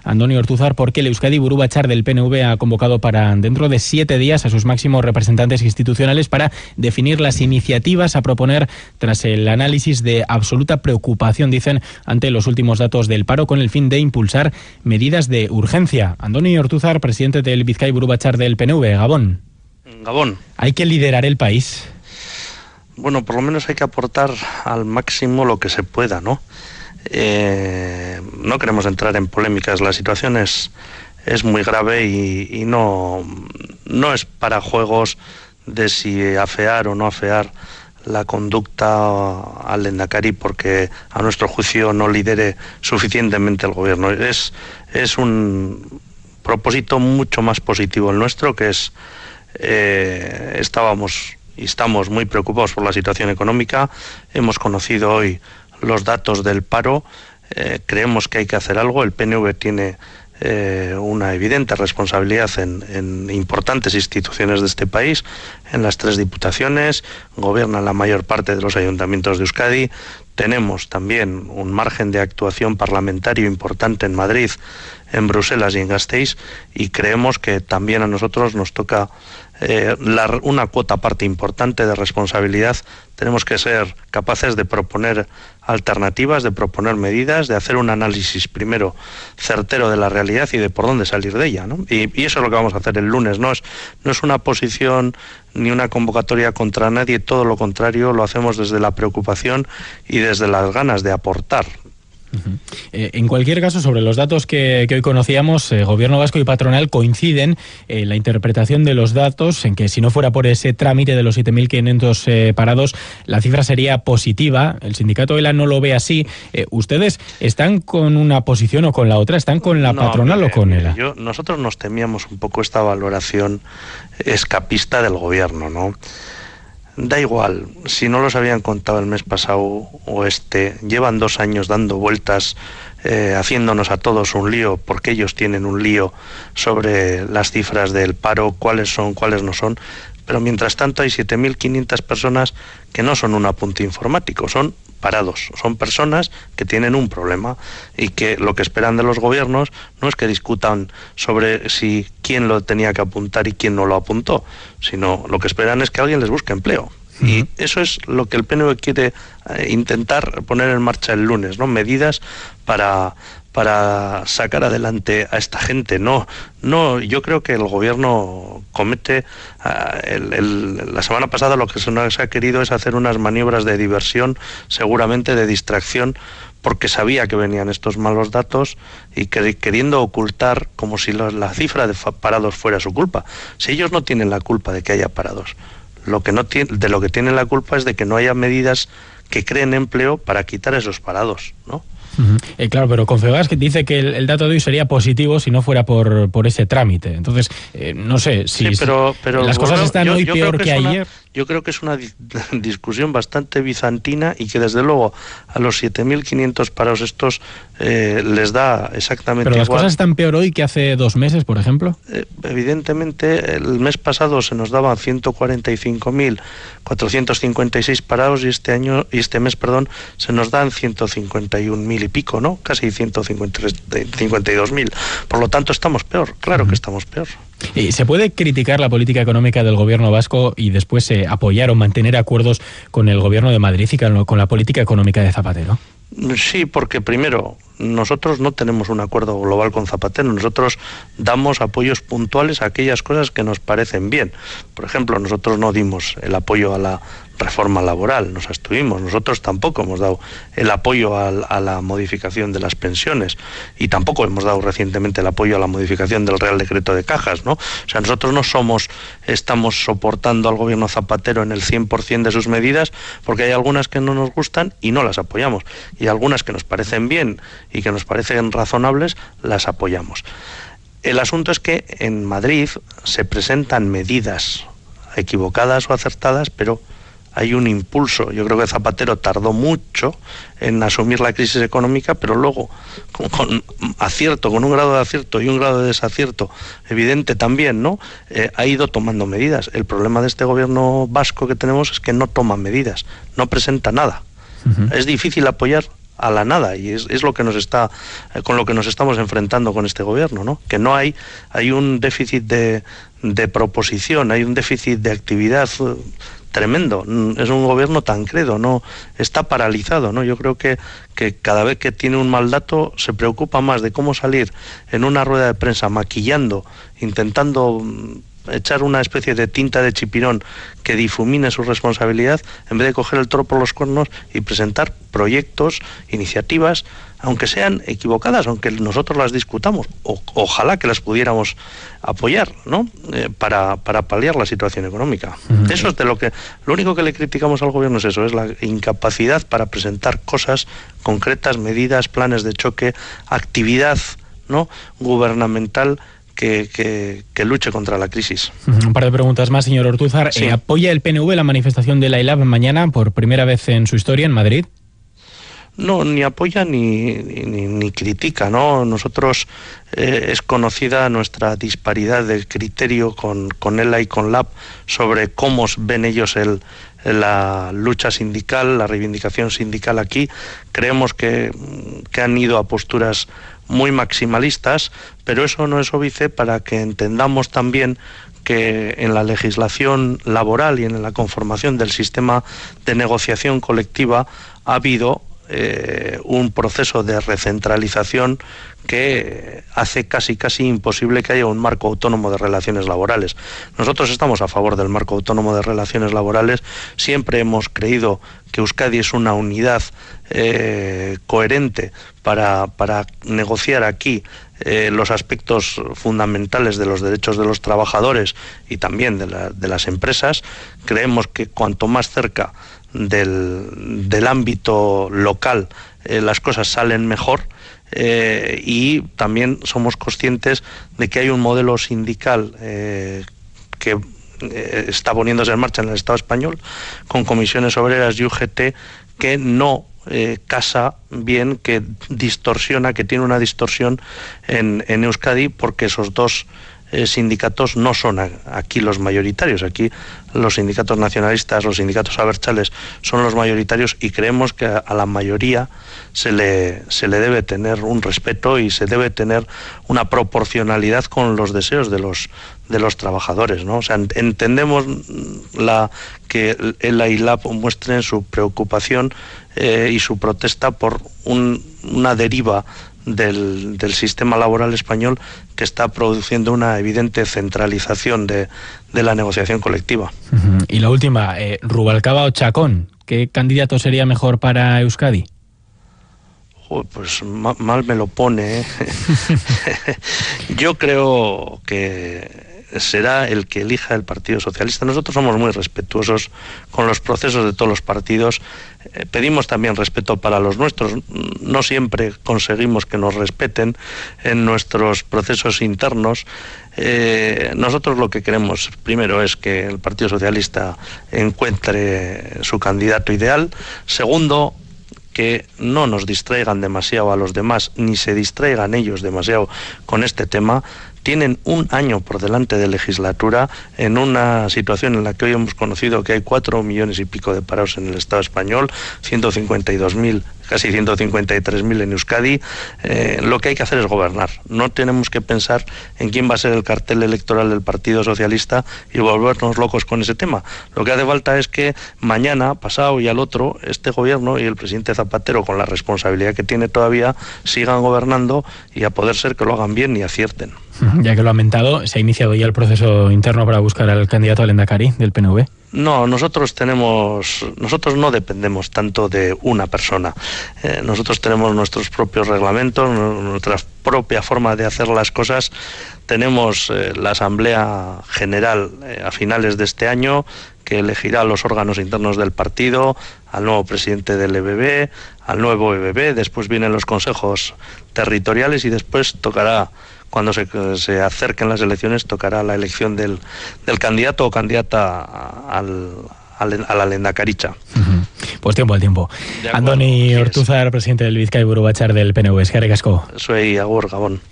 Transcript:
Andoni Ortuzar, porque el Euskadi Buru Batzar del PNV ha convocado para dentro de 7 días a sus máximos representantes institucionales para definir las iniciativas a proponer tras el análisis de absoluta preocupación, dicen, ante los últimos datos del paro, con el fin de impulsar medidas de urgencia. Andoni Ortuzar, presidente del Bizkai Buru Batzar del PNV. Gabón. Gabón. ¿Hay que liderar el país? Bueno, por lo menos hay que aportar al máximo lo que se pueda, ¿no? No queremos entrar en polémicas. La situación es muy grave y no es para juegos de si afear o no afear la conducta al Lehendakari porque a nuestro juicio no lidere suficientemente el gobierno. Es un propósito mucho más positivo el nuestro, que es estábamos y estamos muy preocupados por la situación económica. Hemos conocido hoy los datos del paro. Creemos que hay que hacer algo. El PNV tiene una evidente responsabilidad en importantes instituciones de este país, en las 3 diputaciones, gobiernan la mayor parte de los ayuntamientos de Euskadi. Tenemos también un margen de actuación parlamentario importante en Madrid, en Bruselas y en Gasteiz, y creemos que también a nosotros nos toca una cuota parte importante de responsabilidad. Tenemos que ser capaces de proponer alternativas, de proponer medidas, de hacer un análisis primero certero de la realidad y de por dónde salir de ella, ¿no? Y eso es lo que vamos a hacer el lunes. No es una posición ni una convocatoria contra nadie, todo lo contrario, lo hacemos desde la preocupación y desde las ganas de aportar. En cualquier caso, sobre los datos que hoy conocíamos, Gobierno vasco y patronal coinciden en la interpretación de los datos, en que si no fuera por ese trámite de los 7.500 parados, la cifra sería positiva. El sindicato ELA no lo ve así. ¿Ustedes están con una posición o con la otra? ¿Están con la patronal o con ELA? Nosotros nos temíamos un poco esta valoración escapista del gobierno, ¿no? Da igual, si no los habían contado el mes pasado o llevan 2 años dando vueltas, haciéndonos a todos un lío, porque ellos tienen un lío sobre las cifras del paro, cuáles son, cuáles no son, pero mientras tanto hay 7.500 personas que no son un apunte informático, son parados, son personas que tienen un problema y que lo que esperan de los gobiernos no es que discutan sobre si quién lo tenía que apuntar y quién no lo apuntó, sino lo que esperan es que alguien les busque empleo. Y eso es lo que el PNV quiere intentar poner en marcha el lunes, ¿no? Medidas para sacar adelante a esta gente. No, yo creo que el gobierno comete la semana pasada lo que se nos ha querido es hacer unas maniobras de diversión, seguramente de distracción, porque sabía que venían estos malos datos y queriendo ocultar como si la cifra de parados fuera su culpa. Si ellos no tienen la culpa de que haya parados, lo que tienen la culpa es de que no haya medidas que creen empleo para quitar esos parados, ¿no? Claro, pero Confebask dice que el dato de hoy sería positivo si no fuera por ese trámite. Entonces, no sé si pero las cosas están hoy peor que ayer. Yo creo que es una discusión bastante bizantina y que desde luego a los 7.500 parados estos les da exactamente igual. ¿Pero las cosas están peor hoy que hace 2 meses, por ejemplo? Evidentemente, el mes pasado se nos daban 145.456 parados y este mes se nos dan 151.000 y pico, ¿no? Casi 152.000. Por lo tanto, estamos peor. Claro que estamos peor. ¿Y se puede criticar la política económica del gobierno vasco y después apoyar o mantener acuerdos con el gobierno de Madrid y con la política económica de Zapatero? Sí, porque primero, nosotros no tenemos un acuerdo global con Zapatero, nosotros damos apoyos puntuales a aquellas cosas que nos parecen bien. Por ejemplo, nosotros no dimos el apoyo a la reforma laboral, nos abstuvimos. Nosotros tampoco hemos dado el apoyo a la modificación de las pensiones y tampoco hemos dado recientemente el apoyo a la modificación del Real Decreto de Cajas, ¿no? O sea, nosotros no estamos soportando al gobierno Zapatero en el 100% de sus medidas, porque hay algunas que no nos gustan y no las apoyamos, y algunas que nos parecen bien y que nos parecen razonables, las apoyamos. El asunto es que en Madrid se presentan medidas equivocadas o acertadas, pero hay un impulso. Yo creo que Zapatero tardó mucho en asumir la crisis económica, pero luego con acierto, con un grado de acierto y un grado de desacierto evidente también, ¿no? Ha ido tomando medidas. El problema de este gobierno vasco que tenemos es que no toma medidas, no presenta nada. Es difícil apoyar a la nada, y es lo que con lo que nos estamos enfrentando con este gobierno, ¿no? Que no hay un déficit de proposición, hay un déficit de actividad tremendo. Es un gobierno Tancredo, no está paralizado, ¿no? Yo creo que cada vez que tiene un mal dato se preocupa más de cómo salir en una rueda de prensa maquillando, intentando echar una especie de tinta de chipirón que difumine su responsabilidad, en vez de coger el toro por los cuernos y presentar proyectos, iniciativas, aunque sean equivocadas, aunque nosotros las discutamos, ojalá que las pudiéramos apoyar, ¿no? Para paliar la situación económica. Eso es lo único que le criticamos al gobierno, es eso, es la incapacidad para presentar cosas concretas, medidas, planes de choque, actividad, ¿no?, gubernamental que luche contra la crisis. Un par de preguntas más, señor Ortúzar. Sí. ¿Apoya el PNV la manifestación de la ILAB mañana por primera vez en su historia en Madrid? No, ni apoya ni critica, ¿no? Nosotros es conocida nuestra disparidad de criterio con ELA y con LAB sobre cómo ven ellos la lucha sindical, la reivindicación sindical aquí. Creemos que han ido a posturas muy maximalistas, pero eso no es óbice para que entendamos también que en la legislación laboral y en la conformación del sistema de negociación colectiva ha habido un proceso de recentralización que hace casi imposible que haya un marco autónomo de relaciones laborales. Nosotros estamos a favor del marco autónomo de relaciones laborales, siempre hemos creído que Euskadi es una unidad coherente para negociar aquí los aspectos fundamentales de los derechos de los trabajadores y también de las empresas. Creemos que cuanto más cerca del ámbito local las cosas salen mejor, y también somos conscientes de que hay un modelo sindical que está poniéndose en marcha en el Estado español con comisiones obreras y UGT que no casa bien, que distorsiona, que tiene una distorsión en Euskadi, porque esos dos sindicatos no son aquí los mayoritarios. Aquí los sindicatos nacionalistas, los sindicatos abertzales son los mayoritarios, y creemos que a la mayoría se le debe tener un respeto y se debe tener una proporcionalidad con los deseos de los trabajadores, ¿no? O sea, entendemos que ELA y LAB muestren su preocupación y su protesta por una deriva del sistema laboral español que está produciendo una evidente centralización de la negociación colectiva. Y la última, Rubalcaba o Chacón, ¿qué candidato sería mejor para Euskadi? Pues mal me lo pone, ¿eh? Yo creo que será el que elija el Partido Socialista. Nosotros somos muy respetuosos con los procesos de todos los partidos. Pedimos también respeto para los nuestros. No siempre conseguimos que nos respeten en nuestros procesos internos. Nosotros lo que queremos primero es que el Partido Socialista encuentre su candidato ideal. Segundo, que no nos distraigan demasiado a los demás, ni se distraigan ellos demasiado con este tema. Tienen un año por delante de legislatura en una situación en la que hoy hemos conocido que hay 4 millones y pico de parados en el Estado español, 152.000, casi 153.000 en Euskadi. Lo que hay que hacer es gobernar. No tenemos que pensar en quién va a ser el cartel electoral del Partido Socialista y volvernos locos con ese tema. Lo que hace falta es que mañana, pasado y al otro, este gobierno y el presidente Zapatero, con la responsabilidad que tiene todavía, sigan gobernando, y a poder ser que lo hagan bien y acierten. Ya que lo ha mentado, ¿se ha iniciado ya el proceso interno para buscar al candidato al Lehendakari del PNV? No, nosotros no dependemos tanto de una persona. Nosotros tenemos nuestros propios reglamentos, nuestra propia forma de hacer las cosas. Tenemos la Asamblea General a finales de este año, que elegirá los órganos internos del partido, al nuevo presidente del EBB, al nuevo EBB, después vienen los consejos territoriales y después tocará, cuando se acerquen las elecciones, tocará la elección del candidato o candidata a la lehendakaritza. Pues tiempo al tiempo. Andoni Ortúzar, presidente del Bizkaiburu Batzar del PNV. Eskerrik asko. Soy Agur, Gabón.